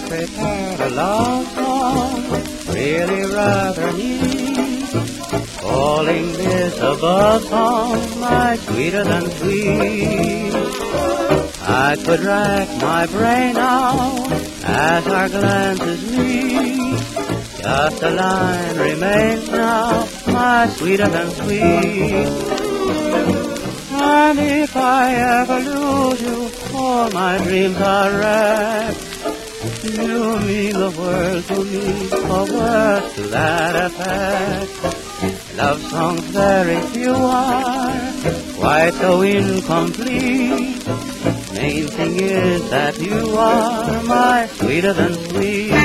prepared a love song, really rather neat. Calling this a love song, my sweeter than sweet. I could rack my brain now as our glances meet. Just a line remains now, my sweeter than sweet. And if I ever lose you, all my dreams are wrecked. You mean the world to me, or words to that effect. Love songs very few are, quite so incomplete. Main thing is that you are my sweeter than sweet.